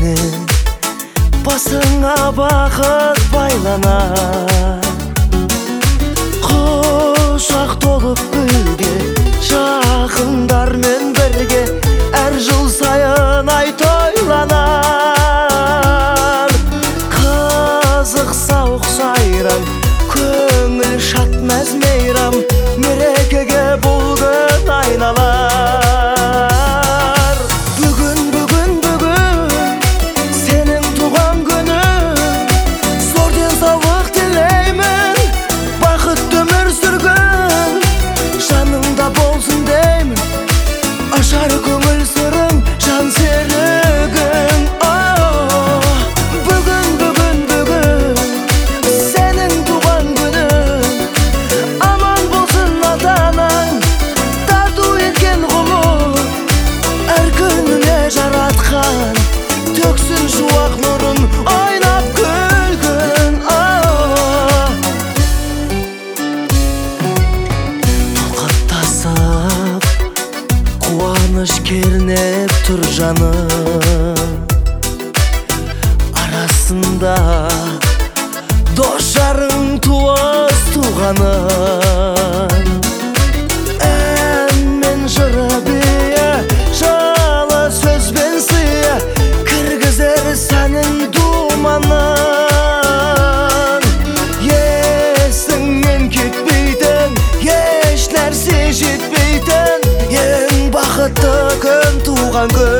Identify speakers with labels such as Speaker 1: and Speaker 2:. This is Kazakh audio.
Speaker 1: сенің басыңа бақыт байланар. Құшақ толып гүлге, жақындармен бірге әр жыл сайын ай тойланар. Қызық сауық сайран, көңіл шат мәз мейрам, мерекеге бұл күн айналар. Бүгін сенің туған күнің, зор денсаулық тілеймін, бақытты өмір сүргін жаныңда болсын деймін. Ашар көңіл сырың, жан серігің. Бүгін сенің туған күнің, аман болсын ата-анаң, тарту еткен ғұмыр, әр күніне жаратқан төксін шуақ нұрын, ойнап күлгін. Тоқаттасып қуаныш кернеп тұр жаным, арасында дос жарың, туыс туғаның. Ән мен жыры бие, жылы сөзбен сыя, кіргізер сәнін думанын. Есіңнен кетпейтін, еш нәрсе жетпейтін, ең бақытты күн туған күн.